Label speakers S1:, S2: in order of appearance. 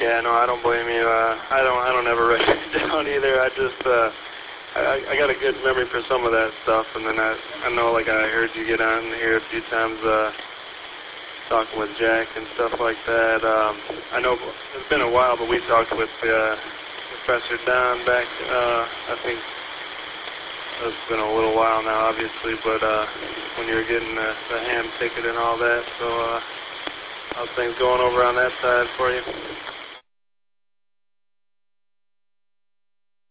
S1: Yeah, no, I don't blame you. I don't ever write it down either. I got a good memory for some of that stuff, and then I know, like, I heard you get on here a few times talking with Jack and stuff like that. I know it's been a while, but we talked with Professor Don back, I think it's been a little while now, obviously, but when you were getting the ham ticket and all that, so how's things going over on that side for you?